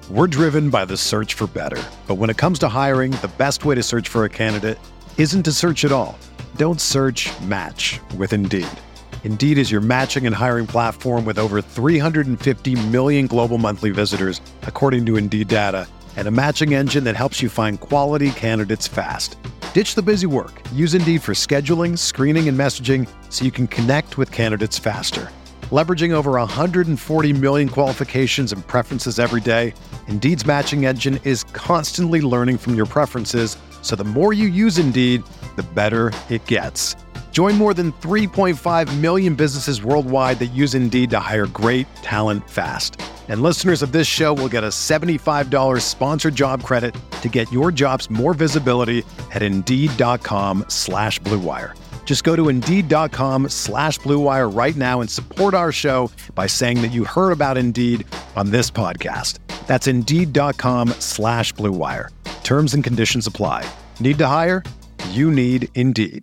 We're driven by the search for better. But when it comes to hiring, the best way to search for a candidate isn't to search at all. Don't search, match with Indeed. Indeed is your matching and hiring platform with over 350 million global monthly visitors, according to Indeed data, and a matching engine that helps you find quality candidates fast. Ditch the busy work. Use Indeed for scheduling, screening, and messaging so you can connect with candidates faster. Leveraging over 140 million qualifications and preferences every day, Indeed's matching engine is constantly learning from your preferences, so the more you use Indeed, the better it gets. Join more than 3.5 million businesses worldwide that use Indeed to hire great talent fast. And listeners of this show will get a $75 sponsored job credit to get your jobs more visibility at Indeed.com/Blue Wire. Just go to Indeed.com/Blue Wire right now and support our show by saying that you heard about Indeed on this podcast. That's Indeed.com/Blue Wire. Terms and conditions apply. Need to hire? You need Indeed.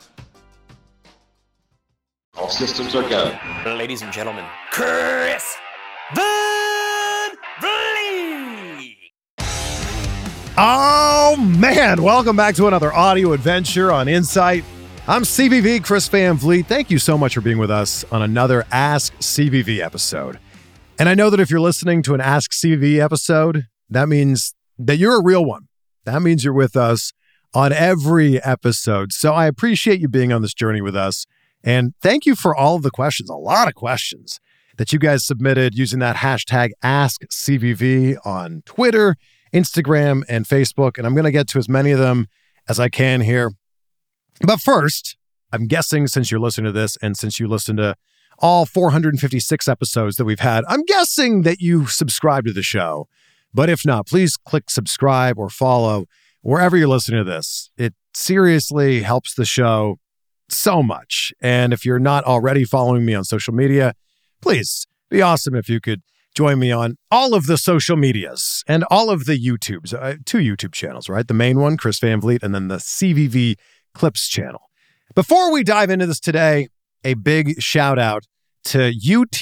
All systems are go. Ladies and gentlemen, Chris Van Vliet! Oh, man. Welcome back to another audio adventure on Insight. I'm CVV, Chris Van Vliet. Thank you so much for being with us on another Ask CVV episode. And I know that if you're listening to an Ask CVV episode, that means that you're a real one. That means you're with us on every episode. So I appreciate you being on this journey with us. And thank you for all of the questions, a lot of questions that you guys submitted using that hashtag AskCVV on Twitter, Instagram, and Facebook. And I'm going to get to as many of them as I can here. But first, I'm guessing since you're listening to this and since you listen to all 456 episodes that we've had, I'm guessing that you subscribe to the show. But if not, please click subscribe or follow wherever you're listening to this. It seriously helps the show so much. And if you're not already following me on social media, please be awesome if you could join me on all of the social medias and all of the YouTubes, 2 YouTube channels, right? The main one, Chris Van Vliet, and then the CVV Clips channel. Before we dive into this today, a big shout out to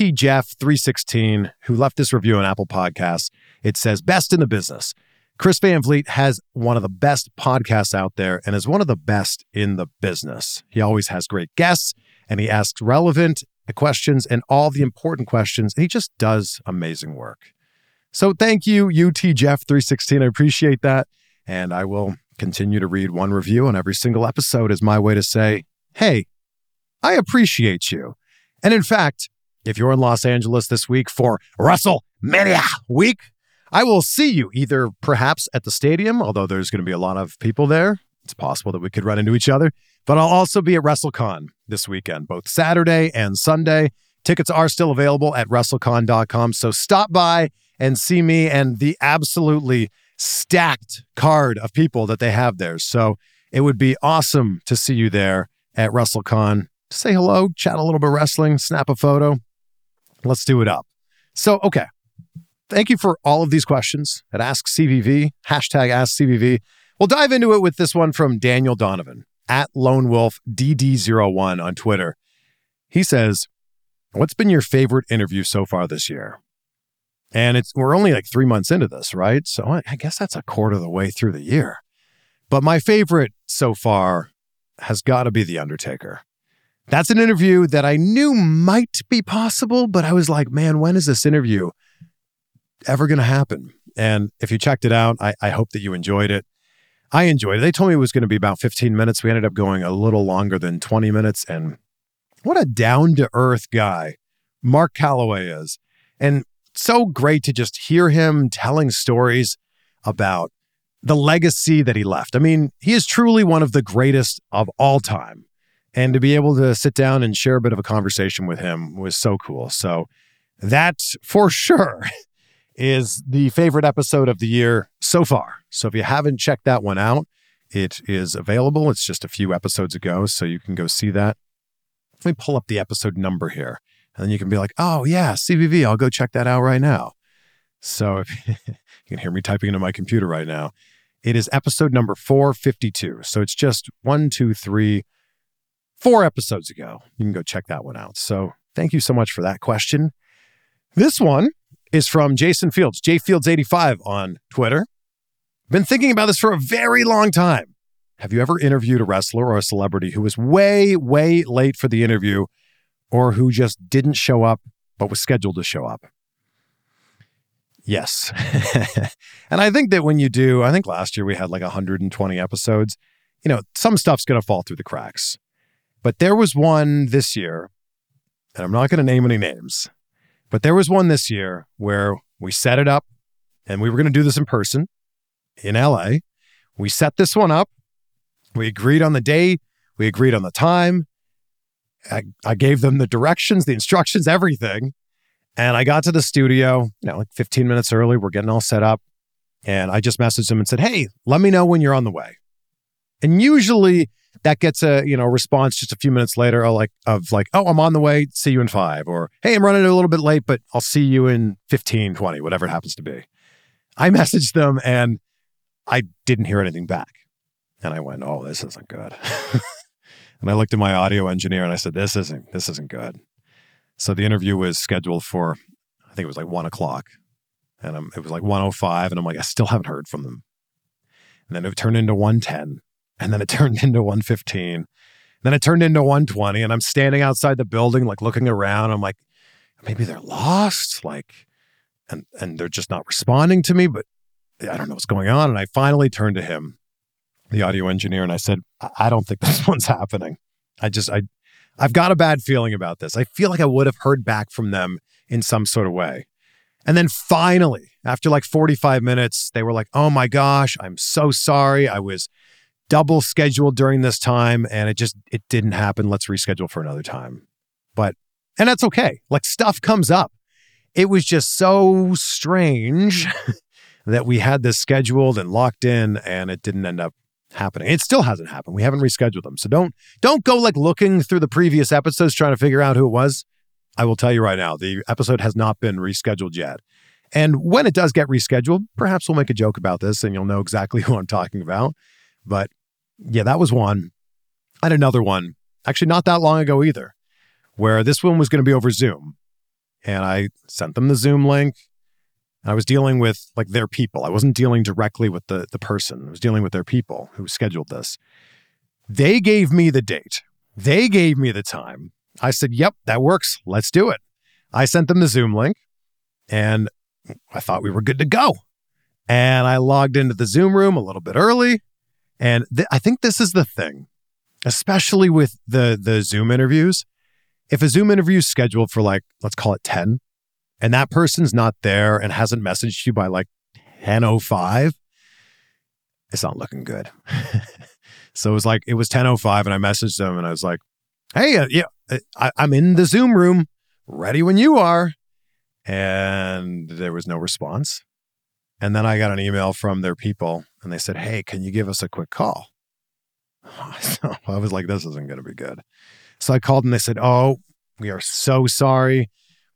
UTJeff316, who left this review on Apple Podcasts. It says, best in the business. Chris Van Vliet has one of the best podcasts out there and is one of the best in the business. He always has great guests and he asks relevant questions and all the important questions. And he just does amazing work. So thank you, UTJeff316. I appreciate that. And I will continue to read one review on every single episode as my way to say, hey, I appreciate you. And in fact, if you're in Los Angeles this week for WrestleMania week, I will see you either perhaps at the stadium, although there's going to be a lot of people there. It's possible that we could run into each other, but I'll also be at WrestleCon this weekend, both Saturday and Sunday. Tickets are still available at WrestleCon.com. So stop by and see me and the absolutely stacked card of people that they have there. So it would be awesome to see you there at WrestleCon. Say hello, chat a little bit of wrestling, snap a photo. Let's do it up. So, okay. Thank you for all of these questions at Ask CVV, hashtag Ask CVV. We'll dive into it with this one from Daniel Donovan at LoneWolfDD01 on Twitter. He says, what's been your favorite interview so far this year? And we're only like 3 months into this, right? So I guess that's a quarter of the way through the year. But my favorite so far has got to be The Undertaker. That's an interview that I knew might be possible, but I was like, man, when is this interview ever going to happen? And if you checked it out, I hope that you enjoyed it. I enjoyed it. They told me it was going to be about 15 minutes. We ended up going a little longer than 20 minutes. And what a down-to-earth guy Mark Calloway is. And so great to just hear him telling stories about the legacy that he left. I mean, he is truly one of the greatest of all time. And to be able to sit down and share a bit of a conversation with him was so cool. So that for sure is the favorite episode of the year so far. So if you haven't checked that one out, it is available. It's just a few episodes ago, so you can go see that. Let me pull up the episode number here, and then you can be like, oh yeah, CVV, I'll go check that out right now. So if you can hear me typing into my computer right now. It is episode number 452. So it's just 4 episodes ago. You can go check that one out. So thank you so much for that question. This one is from Jason Fields, jfields85 on Twitter. Been thinking about this for a very long time. Have you ever interviewed a wrestler or a celebrity who was way, way late for the interview or who just didn't show up but was scheduled to show up? Yes. And I think that when you do, I think last year we had like 120 episodes, some stuff's going to fall through the cracks. But there was one this year, and I'm not going to name any names, but there was one this year where we set it up and we were going to do this in person in LA. We set this one up. We agreed on the day. We agreed on the time. I gave them the directions, the instructions, everything. And I got to the studio, like 15 minutes early. We're getting all set up. And I just messaged them and said, hey, let me know when you're on the way. And usually that gets a, response just a few minutes later oh, I'm on the way. See you in 5. Or, hey, I'm running a little bit late, but I'll see you in 15, 20, whatever it happens to be. I messaged them and I didn't hear anything back. And I went, oh, this isn't good. And I looked at my audio engineer and I said, this isn't good. So the interview was scheduled for, I think it was like 1:00. And it was like 1:05. And I'm like, I still haven't heard from them. And then it turned into 1:10. And then it turned into 1:15. Then it turned into 1:20. And I'm standing outside the building, like looking around. I'm like, maybe they're lost. And they're just not responding to me, but I don't know what's going on. And I finally turned to him, the audio engineer, and I said, I don't think this one's happening. I've got a bad feeling about this. I feel like I would have heard back from them in some sort of way. And then finally, after like 45 minutes, they were like, oh my gosh, I'm so sorry. I was double scheduled during this time and it didn't happen. Let's reschedule for another time. And that's okay. Like stuff comes up. It was just so strange that we had this scheduled and locked in and it didn't end up happening. It still hasn't happened. We haven't rescheduled them. So don't go like looking through the previous episodes trying to figure out who it was. I will tell you right now, the episode has not been rescheduled yet. And when it does get rescheduled, perhaps we'll make a joke about this and you'll know exactly who I'm talking about. But yeah, that was one. I had another one, actually not that long ago either, where this one was going to be over Zoom. And I sent them the Zoom link. I was dealing with like their people. I wasn't dealing directly with the person. I was dealing with their people who scheduled this. They gave me the date. They gave me the time. I said, yep, that works. Let's do it. I sent them the Zoom link and I thought we were good to go. And I logged into the Zoom room a little bit early. And I think this is the thing, especially with the Zoom interviews. If a Zoom interview is scheduled for like, let's call it 10, and that person's not there and hasn't messaged you by like 10:05, it's not looking good. So it was 10:05 and I messaged them and I was like, hey, I'm in the Zoom room, ready when you are. And there was no response. And then I got an email from their people and they said, hey, can you give us a quick call? So I was like, this isn't going to be good. So I called and they said, oh, we are so sorry.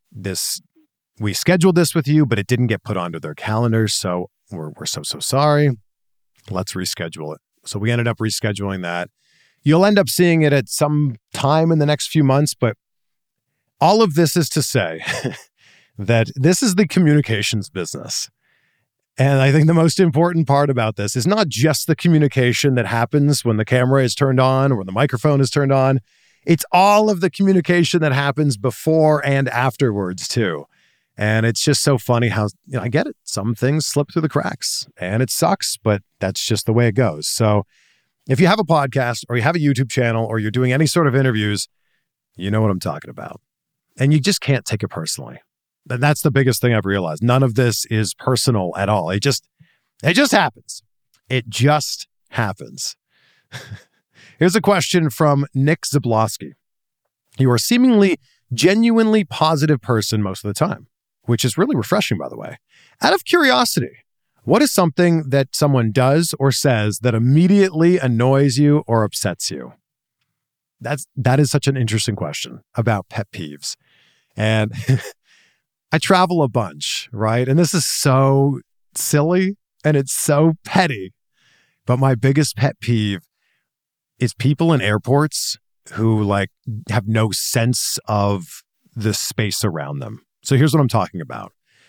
We scheduled this with you, but it didn't get put onto their calendars. So we're so sorry. Let's reschedule it. So we ended up rescheduling that. You'll end up seeing it at some time in the next few months, but all of this is to say that this is the communications business. And I think the most important part about this is not just the communication that happens when the camera is turned on or when the microphone is turned on. It's all of the communication that happens before and afterwards too. And it's just so funny how, I get it. Some things slip through the cracks and it sucks, but that's just the way it goes. So if you have a podcast or you have a YouTube channel or you're doing any sort of interviews, you know what I'm talking about. And you just can't take it personally. That's the biggest thing I've realized. None of this is personal at all. It just happens. It just happens. Here's a question from Nick Zablosky. You are a seemingly genuinely positive person most of the time, which is really refreshing, by the way. Out of curiosity, what is something that someone does or says that immediately annoys you or upsets you? That is such an interesting question about pet peeves. And I travel a bunch, right? And this is so silly and it's so petty. But my biggest pet peeve is people in airports who have no sense of the space around them. So here's what I'm talking about.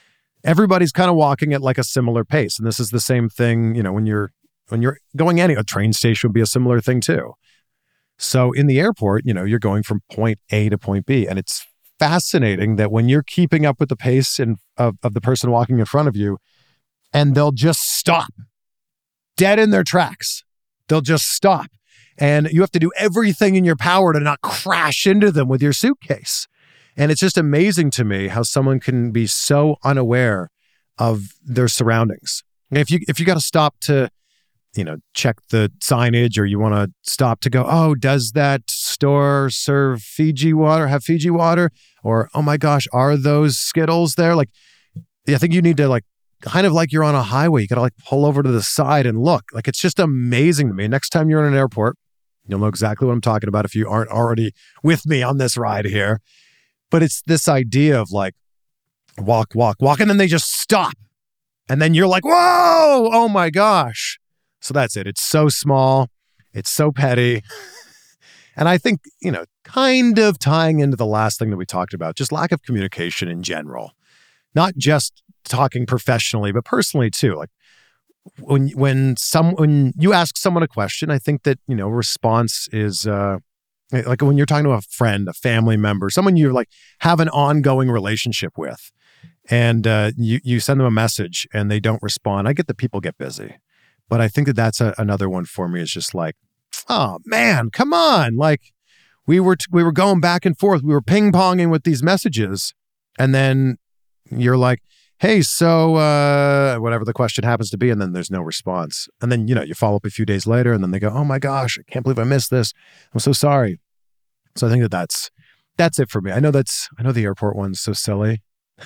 everybody's kind of walking at like a similar pace. And this is the same thing, when you're going a train station would be a similar thing too. So in the airport, you're going from point A to point B. And it's fascinating that when you're keeping up with the pace of the person walking in front of you, and they'll just stop dead in their tracks. They'll just stop. And you have to do everything in your power to not crash into them with your suitcase. And it's just amazing to me how someone can be so unaware of their surroundings. And if you got to stop to, check the signage, or you want to stop to go, oh, does that store serve Fiji water, have Fiji water? Or, oh my gosh, are those Skittles there? Like, I think you need to kind of like you're on a highway. You got to pull over to the side and look. Like, it's just amazing to me. Next time you're in an airport, you'll know exactly what I'm talking about if you aren't already with me on this ride here. But it's this idea of walk, and then they just stop. And then you're like, whoa, oh my gosh. So that's it. It's so small. It's so petty. And I think, kind of tying into the last thing that we talked about, just lack of communication in general, not just talking professionally, but personally too. Like when you ask someone a question, I think that, response is, like when you're talking to a friend, a family member, someone you have an ongoing relationship with, and you send them a message and they don't respond. I get that people get busy, but I think that that's another one for me, is just oh man, come on. We were going back and forth. We were ping ponging with these messages, and then you're like, hey, so whatever the question happens to be, and then there's no response. And then, you follow up a few days later, and then they go, oh my gosh, I can't believe I missed this. I'm so sorry. So I think that's it for me. I know the airport one's so silly.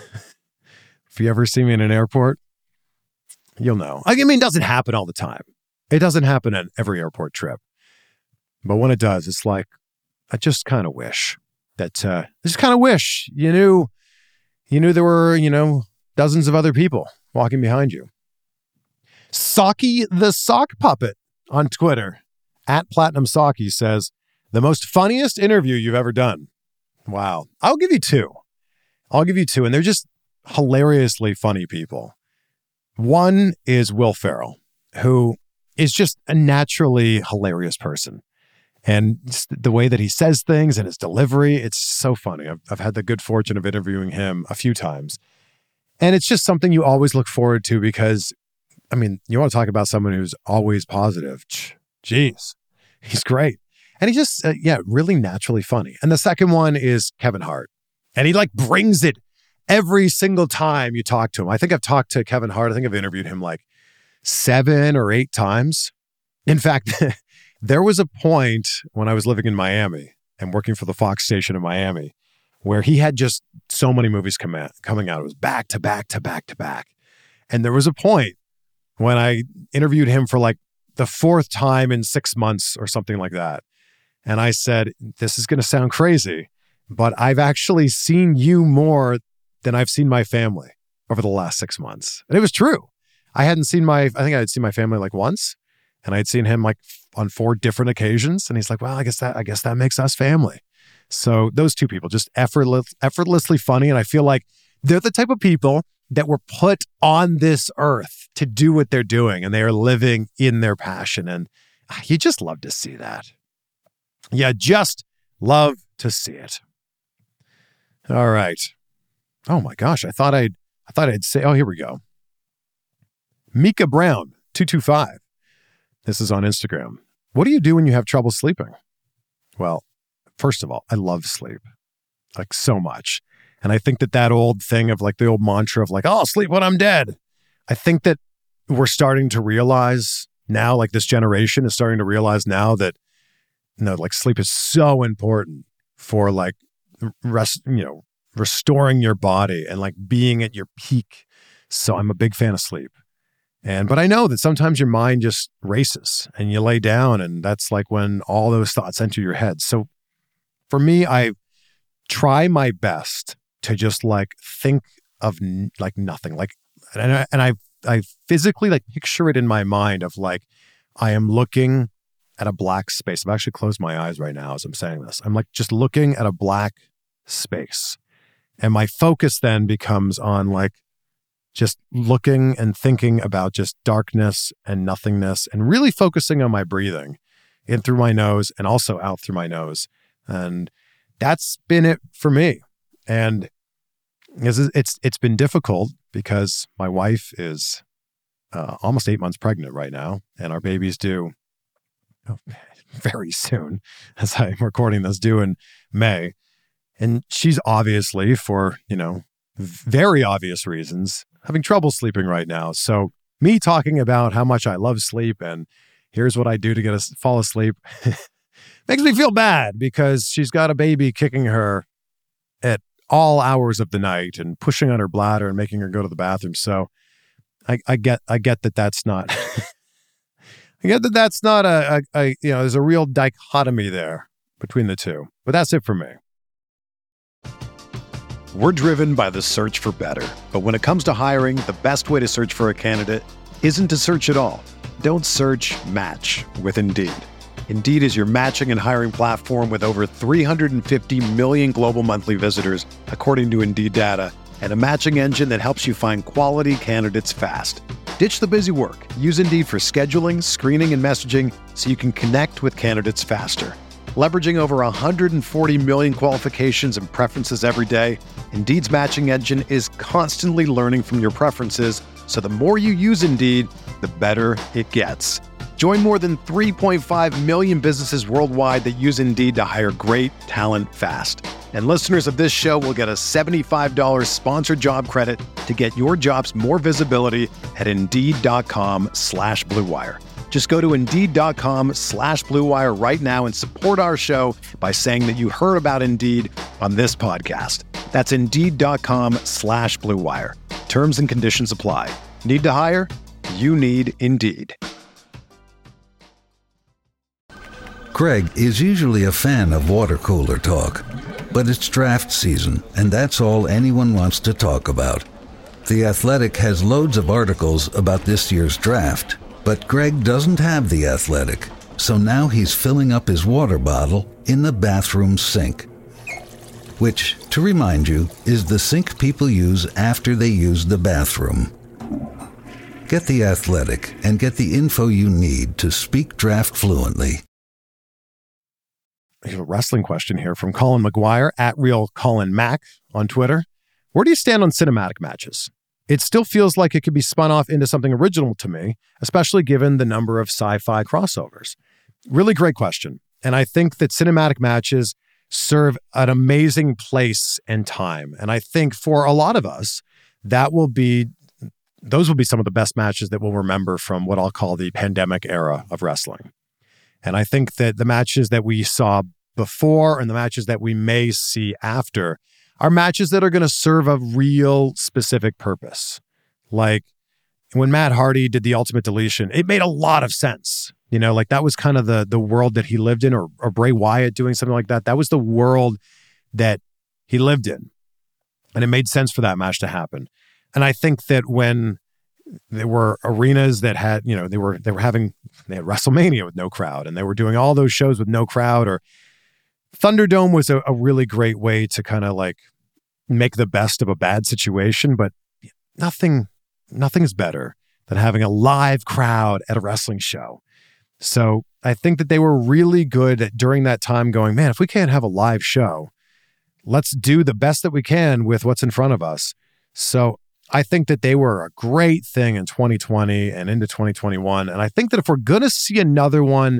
If you ever see me in an airport, you'll know. I mean, it doesn't happen all the time. It doesn't happen at every airport trip. But when it does, it's I just kind of wish that, you knew there were, dozens of other people walking behind you. Saki the Sock Puppet on Twitter, @PlatinumSaki, says, the most funniest interview you've ever done. Wow. I'll give you two. And they're just hilariously funny people. One is Will Ferrell, who is just a naturally hilarious person. And the way that he says things and his delivery, it's so funny. I've had the good fortune of interviewing him a few times. And it's just something you always look forward to because, you want to talk about someone who's always positive. Jeez, he's great. And he's just, really naturally funny. And the second one is Kevin Hart. And he brings it every single time you talk to him. I think I've talked to Kevin Hart. I think I've interviewed him 7 or 8 times. In fact, there was a point when I was living in Miami and working for the Fox station in Miami where he had just so many movies coming out. It was back to back to back to back. And there was a point when I interviewed him for the 4th time in 6 months or something like that. And I said, this is going to sound crazy, but I've actually seen you more than I've seen my family over the last 6 months. And it was true. I think I had seen my family once, and I had seen him on 4 different occasions. And he's like, well, I guess that makes us family. So those two people, just effortlessly funny. And I feel like they're the type of people that were put on this earth to do what they're doing. And they are living in their passion. And you just love to see that. You just love to see it. All right. Oh my gosh. I thought I'd say, oh, here we go. Mika Brown, 225. This is on Instagram. What do you do when you have trouble sleeping? Well, first of all, I love sleep, so much. And I think that old thing of the old mantra of I'll sleep when I'm dead. I think that we're starting to realize now, this generation is starting to realize now that, sleep is so important for restoring your body and being at your peak. So I'm a big fan of sleep. But I know that sometimes your mind just races and you lay down, and that's when all those thoughts enter your head. So for me, I try my best to just think of nothing. I physically picture it in my mind of I am looking at a black space. I've actually closed my eyes right now as I'm saying this. I'm just looking at a black space. And my focus then becomes on just looking and thinking about just darkness and nothingness and really focusing on my breathing in through my nose and also out through my nose. And that's been it for me. And it's been difficult because my wife is almost 8 months pregnant right now, and our baby's due very soon, as I'm recording this, due in May. And she's obviously, for, very obvious reasons, having trouble sleeping right now. So me talking about how much I love sleep and here's what I do to fall asleep makes me feel bad because she's got a baby kicking her at all hours of the night and pushing on her bladder and making her go to the bathroom. So I get that that's not I get that that's not there's a real dichotomy there between the two. But that's it for me. We're driven by the search for better. But when it comes to hiring, the best way to search for a candidate isn't to search at all. Don't search, match with Indeed. Indeed is your matching and hiring platform with over 350 million global monthly visitors, according to Indeed data, and a matching engine that helps you find quality candidates fast. Ditch the busy work. Use Indeed for scheduling, screening, and messaging so you can connect with candidates faster. Leveraging over 140 million qualifications and preferences every day, Indeed's matching engine is constantly learning from your preferences, so the more you use Indeed, the better it gets. Join more than 3.5 million businesses worldwide that use Indeed to hire great talent fast. And listeners of this show will get a $75 sponsored job credit to get your jobs more visibility at Indeed.com/Blue Wire. Just go to Indeed.com/Blue Wire right now and support our show by saying that you heard about Indeed on this podcast. That's Indeed.com/Blue Wire. Terms and conditions apply. Need to hire? You need Indeed. Craig is usually a fan of water cooler talk, but it's draft season, and that's all anyone wants to talk about. The Athletic has loads of articles about this year's draft, but Greg doesn't have The Athletic, so now he's filling up his water bottle in the bathroom sink, which, to remind you, is the sink people use after they use the bathroom. Get The Athletic and get the info you need to speak draft fluently. I have a wrestling question here from Colin McGuire at @RealColinMac on Twitter. Where do you stand on cinematic matches? It still feels like it could be spun off into something original to me, especially given the number of sci-fi crossovers. Really great question. And I think that cinematic matches serve an amazing place and time. And I think for a lot of us, those will be some of the best matches that we'll remember from what I'll call the pandemic era of wrestling. And I think that the matches that we saw before and the matches that we may see after are matches that are going to serve a real specific purpose. Like when Matt Hardy did the Ultimate Deletion, it made a lot of sense. Like that was kind of the world that he lived in, or Bray Wyatt doing something like that. That was the world that he lived in. And it made sense for that match to happen. And I think that when there were arenas that had, they had WrestleMania with no crowd, and they were doing all those shows with no crowd, or Thunderdome was a really great way to kind of like make the best of a bad situation. But nothing is better than having a live crowd at a wrestling show. So I think that they were really good at, during that time, going, man, if we can't have a live show, let's do the best that we can with what's in front of us. So I think that they were a great thing in 2020 and into 2021. And I think that if we're going to see another one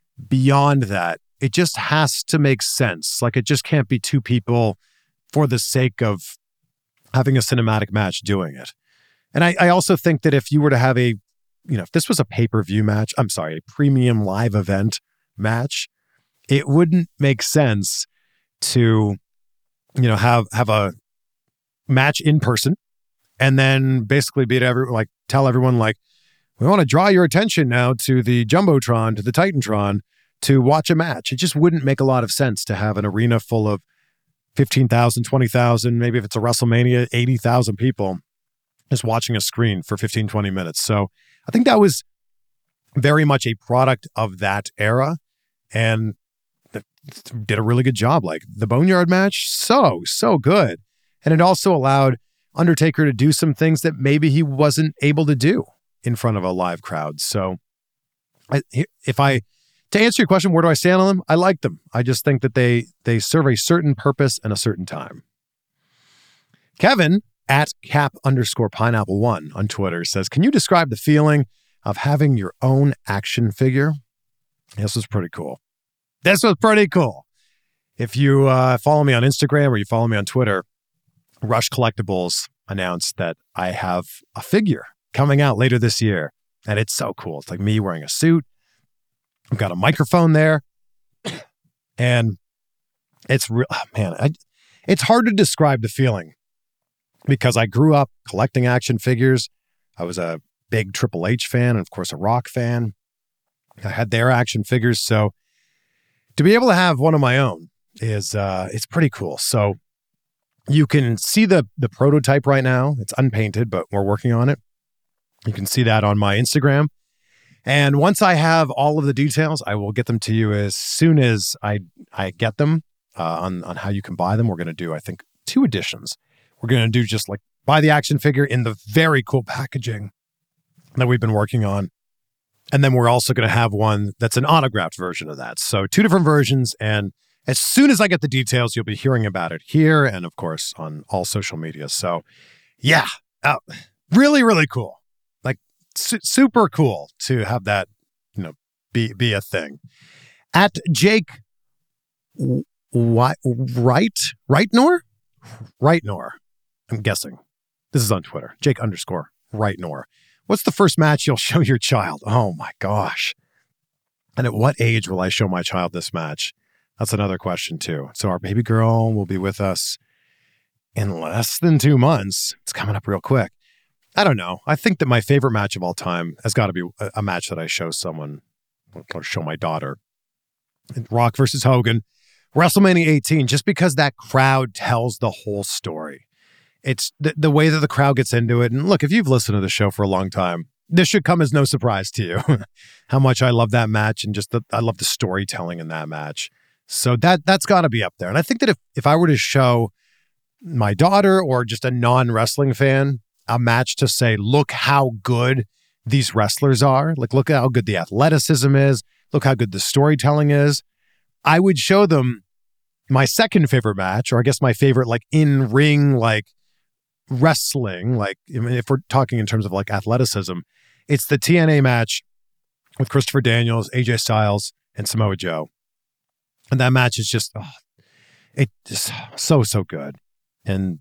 beyond that, it just has to make sense. Like it just can't be two people for the sake of having a cinematic match doing it. And I also think that if you were to have if this was a pay-per-view match, a premium live event match, it wouldn't make sense to, have a match in person and then basically tell everyone we want to draw your attention now to the Jumbotron, to the Titantron, to watch a match. It just wouldn't make a lot of sense to have an arena full of 15,000, 20,000, maybe if it's a WrestleMania, 80,000 people just watching a screen for 15, 20 minutes. So I think that was very much a product of that era and did a really good job. Like the Boneyard match, so good. And it also allowed Undertaker to do some things that maybe he wasn't able to do in front of a live crowd. So to answer your question, where do I stand on them? I like them. I just think that they serve a certain purpose and a certain time. Kevin at @cap_pineapple1 on Twitter says, can you describe the feeling of having your own action figure? This was pretty cool. If you follow me on Instagram or you follow me on Twitter, Rush Collectibles announced that I have a figure coming out later this year. And it's so cool. It's like me wearing a suit. I've got a microphone there. And it's real, it's hard to describe the feeling because I grew up collecting action figures. I was a big Triple H fan and of course a Rock fan. I had their action figures. So to be able to have one of my own is it's pretty cool. So you can see the prototype right now. It's unpainted, but we're working on it. You can see that on my Instagram. And once I have all of the details, I will get them to you as soon as I get them on how you can buy them. We're going to do, I think, 2 editions. We're going to do just like buy the action figure in the very cool packaging that we've been working on. And then we're also going to have one that's an autographed version of that. So 2 different versions. And as soon as I get the details, you'll be hearing about it here and, of course, on all social media. So, yeah, really, really cool. Like, super cool to have that, be a thing. At Jake Reitnor? I'm guessing. This is on Twitter. Jake_Reitnor. What's the first match you'll show your child? Oh, my gosh. And at what age will I show my child this match? That's another question, too. So our baby girl will be with us in less than 2 months. It's coming up real quick. I don't know. I think that my favorite match of all time has got to be a match that I show someone, or show my daughter. Rock versus Hogan, WrestleMania 18, just because that crowd tells the whole story. It's the way that the crowd gets into it. And look, if you've listened to the show for a long time, this should come as no surprise to you how much I love that match and just I love the storytelling in that match. So that's got to be up there. And I think that if I were to show my daughter or just a non-wrestling fan a match to say, look how good these wrestlers are, like look at how good the athleticism is, look how good the storytelling is, I would show them my second favorite match, or I guess my favorite like in-ring like wrestling, like if we're talking in terms of like athleticism, it's the TNA match with Christopher Daniels, AJ Styles, and Samoa Joe. And that match is just, it just so good. And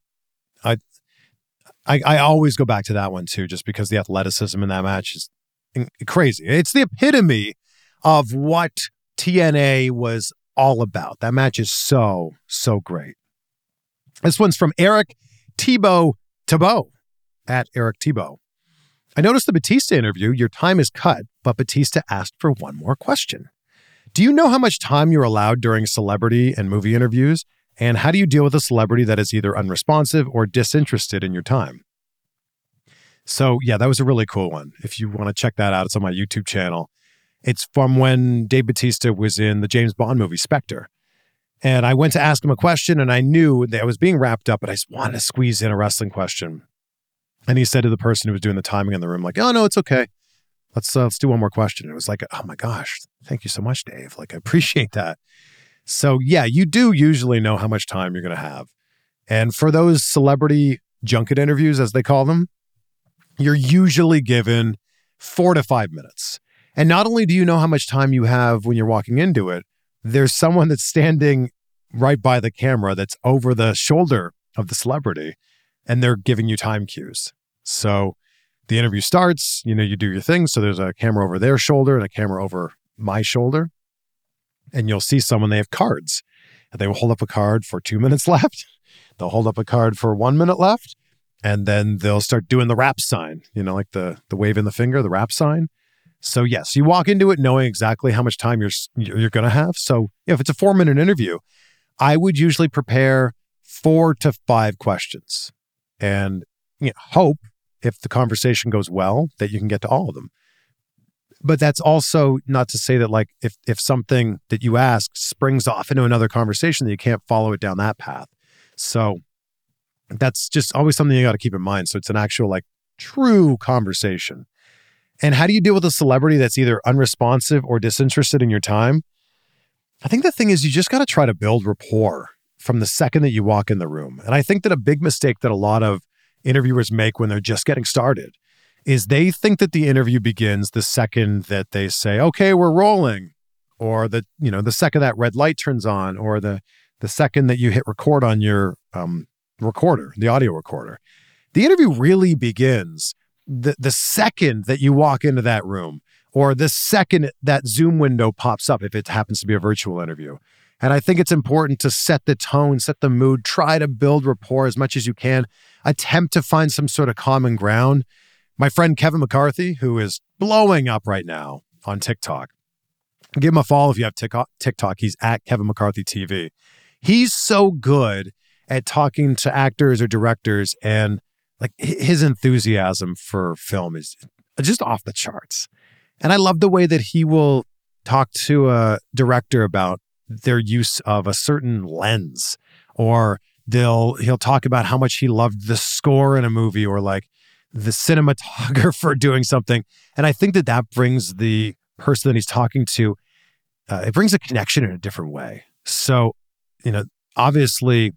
I always go back to that one too, just because the athleticism in that match is crazy. It's the epitome of what TNA was all about. That match is so great. This one's from Eric Thibault at Eric Thibault. I noticed the Batista interview. Your time is cut, but Batista asked for one more question. Do you know how much time you're allowed during celebrity and movie interviews? And how do you deal with a celebrity that is either unresponsive or disinterested in your time? So yeah, that was a really cool one. If you want to check that out, it's on my YouTube channel. It's from when Dave Bautista was in the James Bond movie Spectre. And I went to ask him a question and I knew that I was being wrapped up, but I just wanted to squeeze in a wrestling question. And he said to the person who was doing the timing in the room, like, oh no, it's okay. Let's do one more question. And it was like, oh my gosh, thank you so much, Dave. Like, I appreciate that. So yeah, you do usually know how much time you're going to have. And for those celebrity junket interviews, as they call them, you're usually given 4 to 5 minutes. And not only do you know how much time you have when you're walking into it, there's someone that's standing right by the camera that's over the shoulder of the celebrity, and they're giving you time cues. So the interview starts, you do your thing. So there's a camera over their shoulder and a camera over my shoulder. And you'll see someone, they have cards. And they will hold up a card for 2 minutes left. They'll hold up a card for 1 minute left. And then they'll start doing the rap sign, like the wave in the finger, the rap sign. So yes, you walk into it knowing exactly how much time you're going to have. So if it's a 4-minute interview, I would usually prepare 4 to 5 questions and hope if the conversation goes well that you can get to all of them. But that's also not to say that like if something that you ask springs off into another conversation that you can't follow it down that path. So That's just always something you got to keep in mind. So it's an actual like true conversation. And how do you deal with a celebrity that's either unresponsive or disinterested in your time? I think the thing is you just got to try to build rapport from the second that you walk in the room. And I think that a big mistake that a lot of interviewers make when they're just getting started is they think that the interview begins the second that they say, okay, we're rolling, or the second that red light turns on, or the second that you hit record on your recorder, the audio recorder. The interview really begins the second that you walk into that room, or the second that Zoom window pops up if it happens to be a virtual interview. And I think it's important to set the tone, set the mood, try to build rapport as much as you can, attempt to find some sort of common ground. My friend Kevin McCarthy, who is blowing up right now on TikTok, give him a follow if you have TikTok. He's at Kevin McCarthy TV. He's so good at talking to actors or directors, and like his enthusiasm for film is just off the charts. And I love the way that he will talk to a director about their use of a certain lens, or he'll talk about how much he loved the score in a movie, or like the cinematographer doing something. And I think that brings the person that he's talking to, it brings a connection in a different way. So, obviously,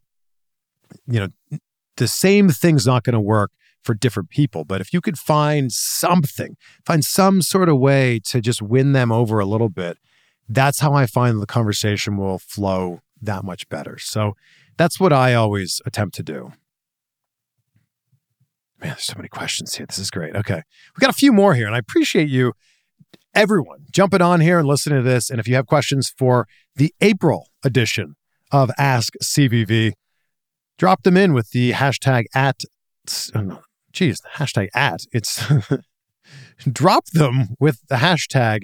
the same thing's not going to work for different people. But if you could find some sort of way to just win them over a little bit, that's how I find the conversation will flow that much better. So that's what I always attempt to do. Man, there's so many questions here. This is great. Okay. We got a few more here, and I appreciate you, everyone, jumping on here and listening to this. And if you have questions for the April edition of Ask CVV, drop them in with the hashtag drop them with the hashtag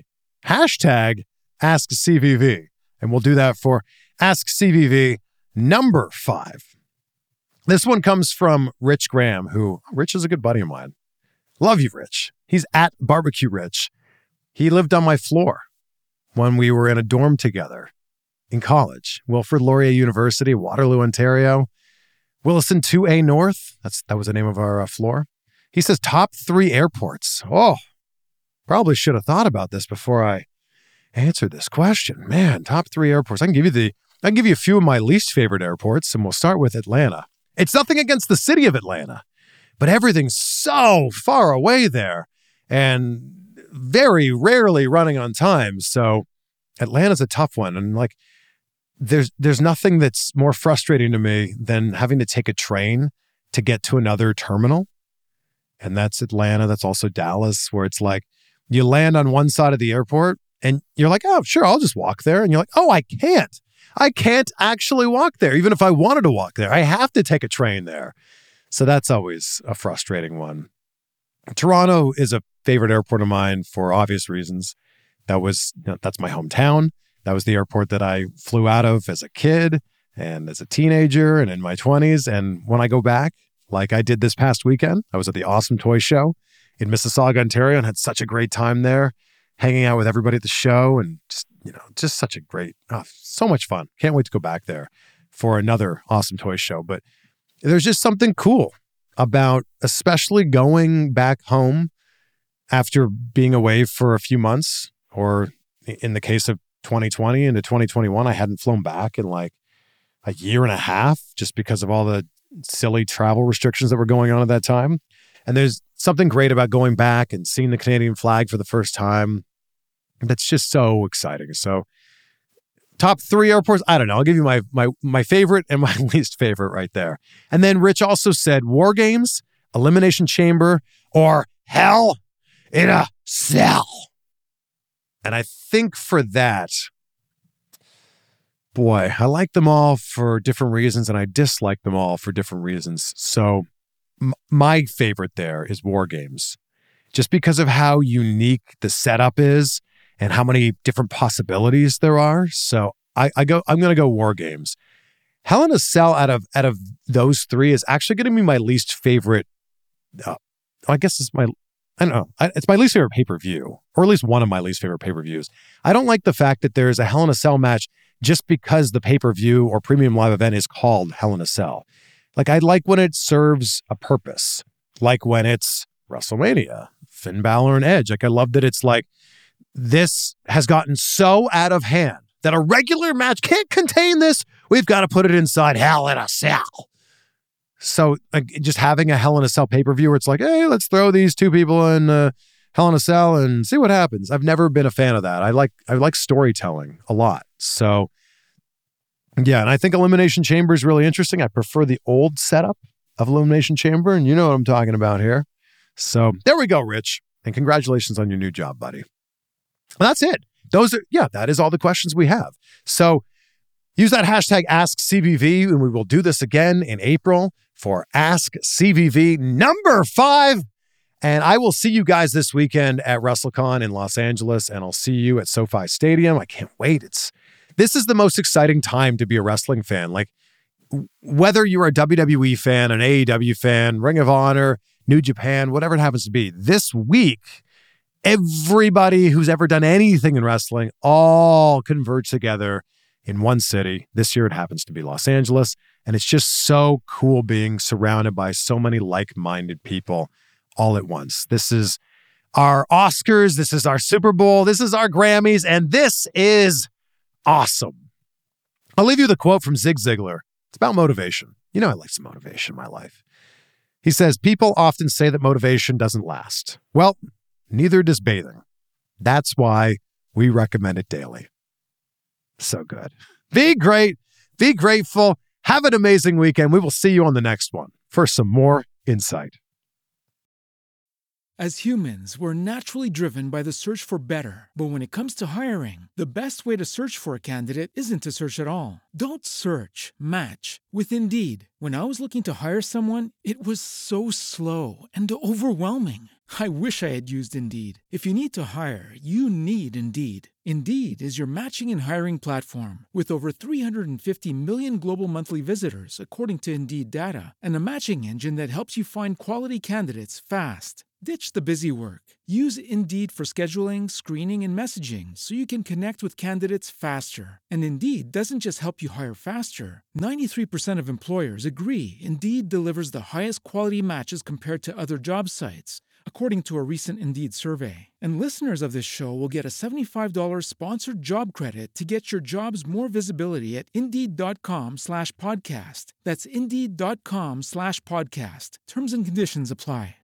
Ask CVV. And we'll do that for Ask CVV number 5. This one comes from Rich Graham, Rich is a good buddy of mine. Love you, Rich. He's at Barbecue Rich. He lived on my floor when we were in a dorm together in college. Wilfrid Laurier University, Waterloo, Ontario. Williston 2A North. That was the name of our floor. He says top 3 airports. Oh, probably should have thought about this before I answered this question. Man, top 3 airports. I can give you a few of my least favorite airports, and we'll start with Atlanta. It's nothing against the city of Atlanta, but everything's so far away there and very rarely running on time. So Atlanta's a tough one. And like, there's nothing that's more frustrating to me than having to take a train to get to another terminal. And that's Atlanta. That's also Dallas, where it's like you land on one side of the airport and you're like, oh, sure, I'll just walk there. And you're like, oh, I can't actually walk there. Even if I wanted to walk there, I have to take a train there. So that's always a frustrating one. Toronto is a favorite airport of mine for obvious reasons. That's my hometown. That was the airport that I flew out of as a kid and as a teenager and in my 20s. And when I go back, like I did this past weekend, I was at the Awesome Toy Show in Mississauga, Ontario, and had such a great time there, hanging out with everybody at the show, and just such a great, so much fun. Can't wait to go back there for another Awesome Toy Show. But there's just something cool about especially going back home after being away for a few months, or in the case of 2020 into 2021, I hadn't flown back in like a year and a half just because of all the silly travel restrictions that were going on at that time. And there's something great about going back and seeing the Canadian flag for the first time. That's just so exciting. So top 3 airports, I don't know. I'll give you my favorite and my least favorite right there. And then Rich also said War Games, Elimination Chamber, or Hell in a Cell. And I think for that, boy, I like them all for different reasons, and I dislike them all for different reasons. So my favorite there is War Games, just because of how unique the setup is and how many different possibilities there are. So I'm going to go War Games. Hell in a Cell out of those 3 is actually going to be my least favorite. I guess it's it's my least favorite pay-per-view, or at least one of my least favorite pay-per-views. I don't like the fact that there's a Hell in a Cell match just because the pay-per-view or premium live event is called Hell in a Cell. Like, I like when it serves a purpose, like when it's WrestleMania, Finn Balor and Edge. Like, I love that it's like, this has gotten so out of hand that a regular match can't contain this. We've got to put it inside Hell in a Cell. So like, just having a Hell in a Cell pay-per-view where it's like, hey, let's throw these two people in Hell in a Cell and see what happens. I've never been a fan of that. I like storytelling a lot. So yeah, and I think Elimination Chamber is really interesting. I prefer the old setup of Elimination Chamber, and you know what I'm talking about here. So there we go, Rich. And congratulations on your new job, buddy. Well, that's it. That is all the questions we have. So use that hashtag AskCVV, and we will do this again in April for Ask CVV number 5. And I will see you guys this weekend at WrestleCon in Los Angeles, and I'll see you at SoFi Stadium. I can't wait. This is the most exciting time to be a wrestling fan. Like, whether you're a WWE fan, an AEW fan, Ring of Honor, New Japan, whatever it happens to be, this week, everybody who's ever done anything in wrestling all converge together in one city. This year it happens to be Los Angeles, and it's just so cool being surrounded by so many like-minded people all at once. This is our Oscars, this is our Super Bowl, this is our Grammys, and this is awesome. I'll leave you with a quote from Zig Ziglar. It's about motivation. You know I like some motivation in my life. He says, people often say that motivation doesn't last. Well, neither does bathing. That's why we recommend it daily. So good. Be great. Be grateful. Have an amazing weekend. We will see you on the next one for some more insight. As humans, we're naturally driven by the search for better. But when it comes to hiring, the best way to search for a candidate isn't to search at all. Don't search, match with Indeed. When I was looking to hire someone, it was so slow and overwhelming. I wish I had used Indeed. If you need to hire, you need Indeed. Indeed is your matching and hiring platform with over 350 million global monthly visitors, according to Indeed data, and a matching engine that helps you find quality candidates fast. Ditch the busy work. Use Indeed for scheduling, screening, and messaging so you can connect with candidates faster. And Indeed doesn't just help you hire faster. 93% of employers agree Indeed delivers the highest quality matches compared to other job sites, according to a recent Indeed survey. And listeners of this show will get a $75 sponsored job credit to get your jobs more visibility at Indeed.com/podcast. That's Indeed.com/podcast. Terms and conditions apply.